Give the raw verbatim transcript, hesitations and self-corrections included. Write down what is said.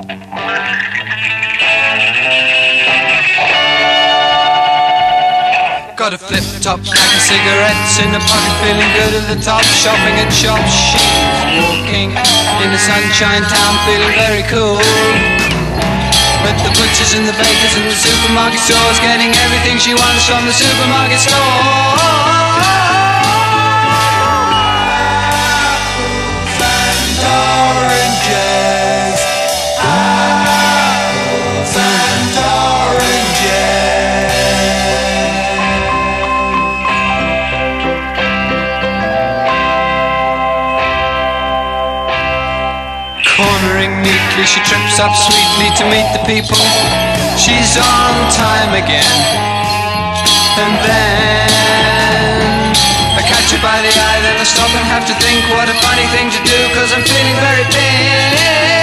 Got a flip-top pack of cigarettes in the pocket, feeling good at the top, shopping at shops. She's walking in the sunshine town, feeling very cool. But the butchers and the bakers and the supermarket stores, getting everything she wants from the supermarket store. Apples and oranges, apples and oranges. Cornering neatly, she trips up sweetly to meet the people. She's on time again. And then I catch her by the eye, then I stop and have to think what a funny thing to do, 'cause I'm feeling very thin.